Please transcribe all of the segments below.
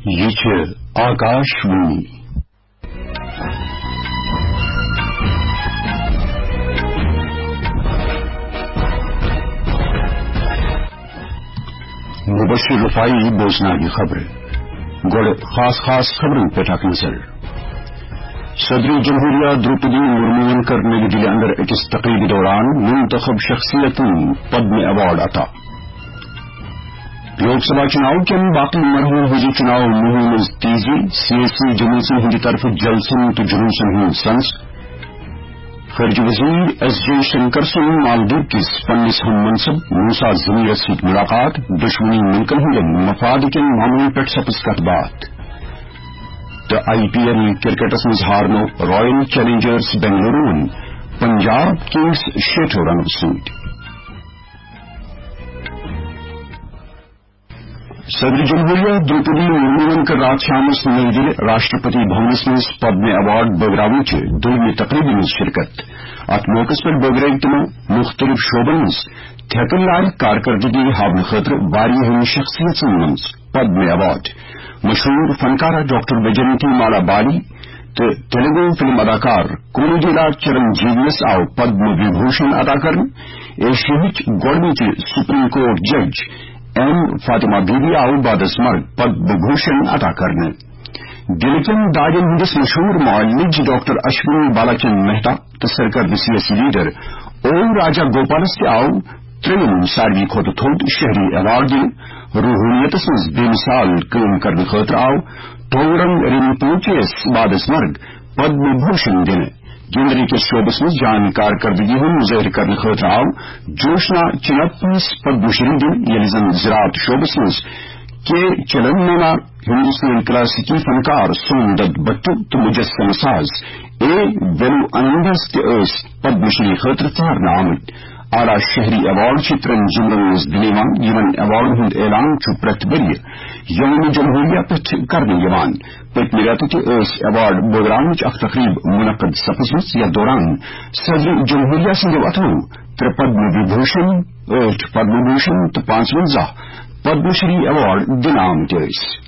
یہ آکاشوانی مبشر رفائی بوزنائی خبر گوڑ خاص خبروں پہ ٹاک نظر صدر جمہوریہ دروپدی مرمو کر نئی دلی اندر اکس تقریب دوران منتخب شخصیت پدم ایوارڈ عطا لوک سبھا چناؤ کے باقی مرحلوں ہزی چناؤ مہم میں تیزی سیاسی جماعتوں ہندی طرف جلسوں تو جلوسوں ہند سنس خارجہ وزیر ایس جے شنکر سن مالدیپ کس پنس ہم منصب موسا ضمیر ست ملاقات دشمنی ملکن ہند مفاد کن معاملوں پہ سپس کت بات تو آئی پی ایل کرکٹس مز ہارنو royal challengers Bengaluru Punjab kings 6 رنو سیٹ صدر جمہوریہ دروپدی مرمو کر رات شامس نئی دل راشٹرپتی بھونس مز پدم ایوارڈ بغراو دومی تقریب مز شرکت ات موقع پر بغرائے تمو مختلف شعبن مز تھیکن لائق کارکردگی ہاؤن خاطر واریاہن شخصیتن مز پدم ایوارڈ مشہور فنکارہ ڈاکٹر ویجنتی مالا بالی تو تیلگو فلم اداکار کونجیلا چرنجیویس آو پدم وبھوشن ادا کرنے ایشیاہچ گوڑنچ سپریم کورٹ جج ایم فاطمہ بیوی آو بعدس مرگ پدم بھوشن عطا کرنے دل کن داجن ہندس مشہور معالج ڈاکٹر اشونی بالاچند مہتا تو سرکردہ سیاسی لیڈر او راجا گوپالس تہ آو تریم ساروی کھوت تھوت شہری ایوارڈ دن روحانیت مز بے مثال کام کرنے خاطر آو ٹونگرنگ رنپوچیس بعدس مرگ پدم بھوشن دن گندری کے شعبس مز جان کارکردگی ہند مظاہر کرنے خاطر آو جوشنا چنپس پدم شری دن یل زن زراعت شعبس مز کے چلننا ہندوستان کلاسیکی فنکار سون دت بٹو تو مجسم ساز اے ویلو انندس تس پدم شری خاطر ژھارنہ آمت اعلی شہری ایوارڈ ترن ضمرن مز دنان یمن ایوارڈ ہند اعلان پریت ورہ یوم جمہوریہ پہ کرنے پتمہ ریتہ تس ایوارڈ بغراونچ اخ تقریب منعقد سپزمژ یتھ دوران صدر جمہوریہ سندو اتھو 3 پدم وبھوشن 8 پدم بھوشن تو 55 پدم شری ایوارڈ دن آمت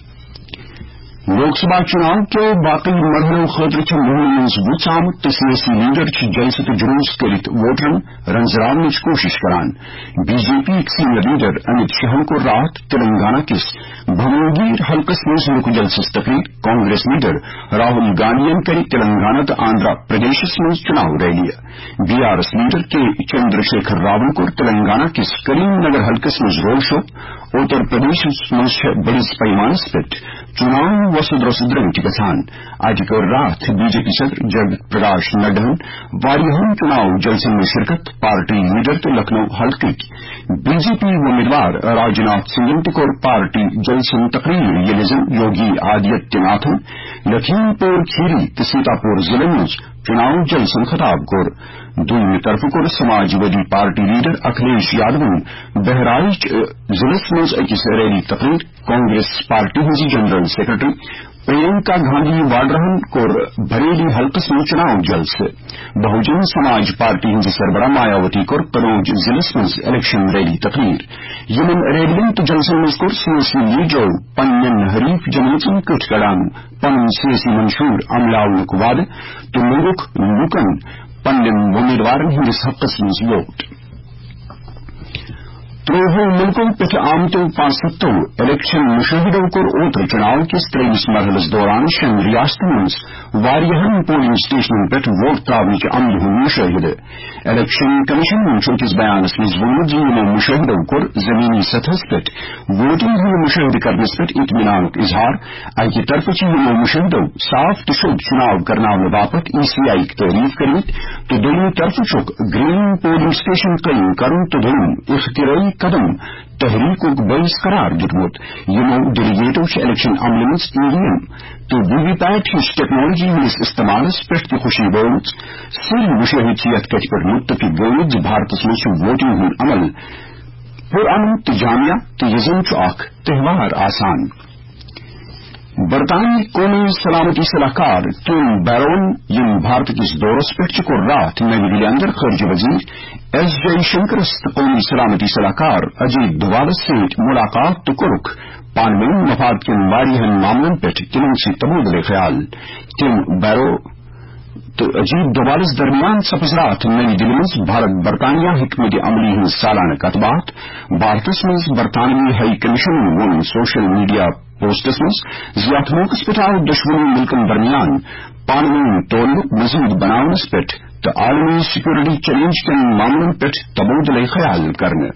لوک سبھا چناؤ کے باقی مرحلوں خاطر مہم مز وچ آمت تو سیاسی لیڈر جلسہ تو جلوس کرت ووٹرن رنزراونچ کوشش کران B J P senior leader Amit Shah کو رات تلنگانہ کس بھونگیر حلقس مز لک جلسس تقریر کانگریس لیڈر راہل گاندھی کر تلنگانہ تو آندھرا پردیشس مز چناؤ rally B R S leader K Chandrashekhar Ravan کو تلنگانہ کس کریم نگر حلقس مز روڈ شو اتر پردیش مز بڑس پیمانس پہ چناؤ وسد رسد رنگ گھان اتہ کر رات بی جے پی صدر جگت پرکاش نڈا واریاہن چناؤ جلسن میں شرکت پارٹی لیڈر تو لکھنؤ حلقہ بی جے پی امیدوار راجناتھ سنگھن تہ کور پارٹی جلسن تقریر یل زن یوگی آدتیہ ناتھن لکھیم پور کھیری تو سیتاپور ضلع مز چناؤ جلسن خطاب کور دویمہ طرف کور سماجوادی پارٹی لیڈر اکھلیش یادو بہرائچ ضلع مز اکس ریلی تقریر کانگریس پارٹی ہز جنرل سیکرٹری پرینکا گاندھی واڈرہن کور بریلی حلقس میں چناؤ جلسہ بہوجن سماج پارٹی ہز سربراہ مایاوتی کور کنوج ضلع مز الیکشن ریلی تقریر یمن ریلین تو جلسن مز کور سیاسی لیڈرو پنن حریف جماعتن کٹ کڑان پن سیاسی منشور عملاونک وعدہ تو ملک لوکن پنن امیدوارن ہندس حقس مز ووٹ تروہ ملکوں پہ آمتوں 5 الیکشن مشاہدوں کور اوتر چناؤ کس 3 مرحلس دوران 6 ریاستن مز واریاہن پولنگ سٹیشنن پہ ووٹ تراونچ عمل ہند مشاہدہ الیکشن کمیشن اکس بیانس مز وونت یمو مشاہدوں کور زمینی سطحس پہ ووٹنگ ہند مشاہدہ کرنس پہ اطمینانک اظہار اکہ طرف یمو مشاہدوں صاف تو شد چناؤ کرناونہ باپت ای سی آئی تعریف کرمت تو دویمہ طرف چھ گرین پولنگ سٹیشن قائم کرن تو دوم اختراعی قدم تحریک باعث قرار دتمت یمو ڈیلیگیٹو الیکشن عمل مز ای وی ایم تو وی وی پیٹ ہش ٹیکنالوجی ہندس استعمالس پہ خوشی بوت سری مشاہد یت کت پہ متفق گومت بھارتس مز ووٹنگ ہند عمل پرامن تو جامع تو یہ زن اخ تہوار آسان برطانوی قومی سلامتی صلاحکار ٹم بیرون یم بھارت کس دورس پہ رات نئی دلی اندر خارجہ وزیر ایس جے شنکرس قومی سلامتی صلاحکار اجیت دووالس ست ملاقات تو کورک پان ون مفاد کن واریہن معاملن پہ تمن سی تبادلہ خیال ٹم بیرو تو اجیت دووالس درمیان سپز رات نئی دلی مز بھارت برطانیہ حکمت عملی ہند سالانہ کت بات بھارتس مز برطانوی ہائی کمیشن ون سوشل میڈیا پوسٹس مز زیات موقع پہ آو دشمنی ملکن درمیان پانون تعلق مزید بناونس پہ تو عالمی سیکورٹی چیلنج کن معاملن پہ تبادلہ خیال کرنے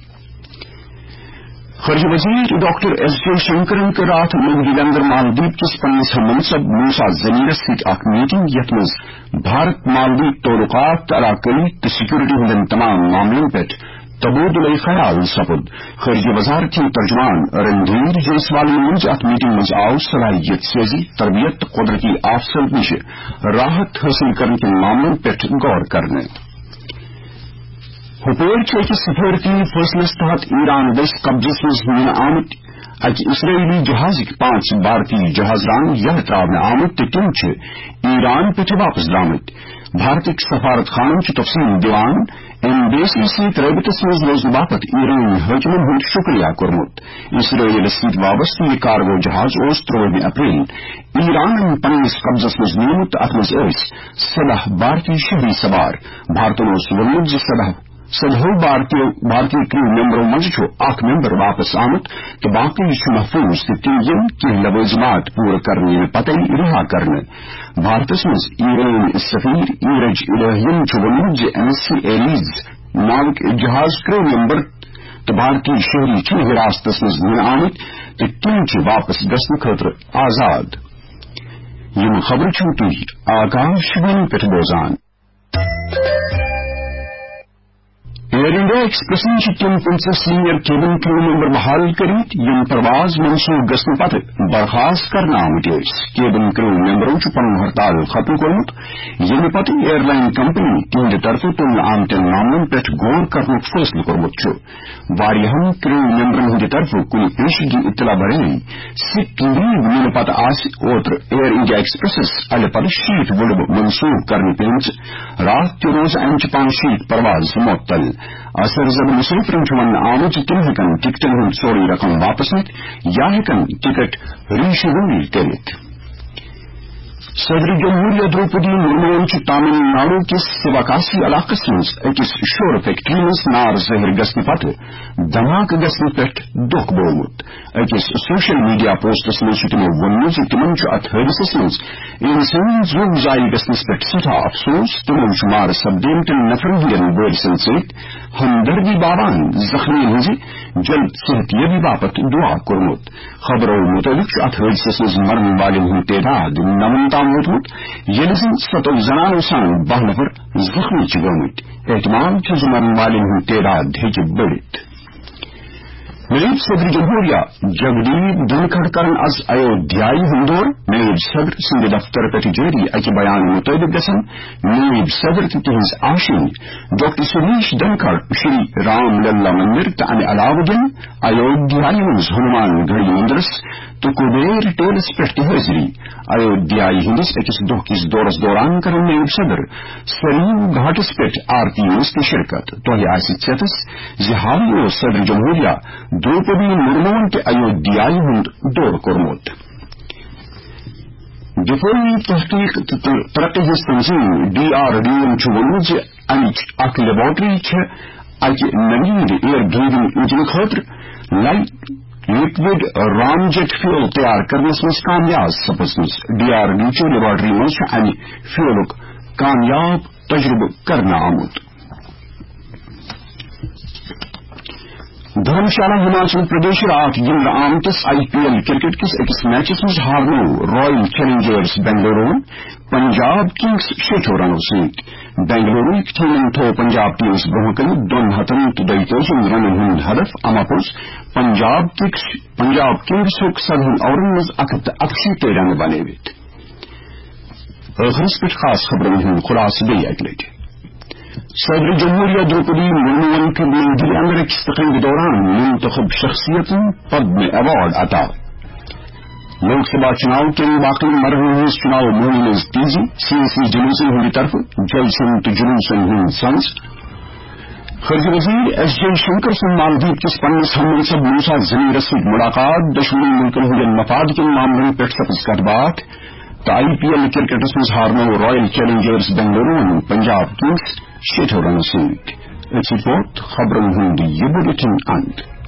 خارجہ وزیر ڈاکٹر ایس جے شنکرن کے رات نئی دلی اندر مالدیپ کس پنس منصب موسا زمیرس ست اخ میٹنگ یت مز بھارت مالدیپ تعلقات علاقائی تو سیکورٹی ہند تمام معاملن پہ تبادلہ خیال سپد خارجہ وزارت ترجمان رندھیر جیسوال منز ات میٹنگ مز آو صلاحیت سازی تربیت قدرتی آفات نش راحت حاصل کرنے کے معاملن پہ غور کرنے ہپور اکس سفارتی فیصلس تحت ایران دس قبضس مز ننہ آمت اکہ اسرائیلی جہازک 5 بھارتی جہازران یہ تراؤن آمت تو تم ایران پہ واپس درامت بھارتک سفارت خانن تفصیل دیوان ایمبیسی ست رابطس مز روزن باپت ایرانی حاکمن ہند شکریہ کورمت اسرائیل ست وابستہ یہ کارگو جہاز 3 اپریل ایران پنس قبضس مز نیمت ات مز 17 بھارتی شہری سوار بھارتن ونمت 17 بھارتی کرو ممبروں مز اخ ممبر واپس آمت تو باقی محفوظ تو تم کی لوازمات پور کرنے پتہ رہا کرنے بھارتس مز ایران سفیر ایرج الہین ونمت NSC ایریز ناوک جہاز کرو ممبر تو بھارتی شہری حراستس مز نن آمت تو تم واپس گھن خاطر آزاد یم خبر تھی آکاشوانی پہ بوزان ایئر انڈیا ایکسپریس تم 50 سینئر کیبن کرو ممبر بحال کرت یم پرواز منسوخ گھن پتہ برخاست کرنا آمت کیبن کرو ممبروں پن ہڑتال ختم کورمت یم پتہ ایئر لائن کمپنی تہند طرف تلنے آمتن معاملن پہ غور کرنے فیصلہ کورمت واریہن کرو ممبرن ہند طرف کن پیشگی اطلاع برین سک لیو نن پتہ اوتر ایئر انڈیا ایکسپریس الہ پتہ شیت وڈب منسوخ کرنے پیمت رات تہ روز امچ 5 پرواز معطل اثر زد مسافرن ون آمت تم ہیکن ٹکٹن ہند سوری رقم واپس نت یا ہیکن ٹکٹ ریشیڈول کرت صدر جمہوریہ دروپدی مرمون تامل ناڈو کس سواکاسی علاقس مز اکس شور فیکٹری مز نار ظاہر گھن پتہ دھماکہ گھن پہ دکھ بولمت اکس سوشل میڈیا پوسٹس مز تمو ون تمن ات حادثس مز انسان زو ضائع گھنس پہ سٹھا افسوس تمن مار سپدیمتن نفرن ہند بورسن ست ہمدردی باوان زخمی ہز جلد صحت یابی باپت دعا کورمت خبروں مطابق ات حادثس مز مرن والن ہند تعداد 9 تام ووتمت یل زن 7 زنانو سان 12 نفر زخمی گمت احتمال مرن والن ہند تعداد ہیکہ بڑھت نائب صدر جمہوریہ جگدیپ دھنکھڑ کرن از ایودھیائی ہندور نائب صدر سند دفتر پہ جاری اکہ بیان مطابق گھن نائب صدر تہذ آشین ڈاکٹر سریش دھنکھڑ شری رام للا مندر تو امہ علاوہ دن ایودھیائی مز ہنومان گڑھی مندرس تو کبیر ٹیلس پہ حاضری ایودھیائی ہندس اکس دہ کس دورس دوران کرن نائب صدر سریم گھاٹس پہ آرتی مز شرکت تہ ثتس حال صدر جمہوریہ دروپدی مرمون کے ایودھیائی ہند دور کورمت دفاعی تحقیق ترقی ہز تنظیم DRDO ونمت امچ اخ لیبارٹری اکہ نوین ایئر بریدنگ انجن خاطر لکوڈ رام جیٹ فیول تیار کرنس مز کامیاب سپزمز DRDO لیبارٹری مز امہ فیولک کامیاب تجربہ کرنا آمت دھرمشالہ ہماچل پردیش رات گند آمتس IPL کرکٹ کس اکس میچس مز ہارنو royal challengers Bengaluru Punjab kings 6 رنو ست بنگلورو ٹیمن تھو پنجاب ٹیمس برہ کن 232 رنن ہند ہدف اما پوز پنجاب کنگز 7 اوورن مز 188 رن بنوت آخرس پہ خاص خبرن ہند خلاصہ بی اک لٹہ صدر جمہوریہ دروپدی مرمون کے نئی دلی اندر ایک تقریب دوران منتخب شخصیت پدم ایوارڈ عطا لوک سبھا چناؤ کے باقی مرحلے چناؤ مہم میں تیزی سیاسی جلوسن ہند طرف جلسن تو جلوسن ہند سنز خارجہ وزیر ایس جے شنکر سن مالدیپ کس پنس ہم منصب موسا ضمیر ست ملاقات دشمنی ملکن ہند مفاد کن معاملن پہ سپز کت بات تو آئی پی ایل کرکٹس مز ہارنو royal challengers Bengaluru Punjab kings 6 رنو ست رپورٹ خبرن ہند یہ بلیٹن اند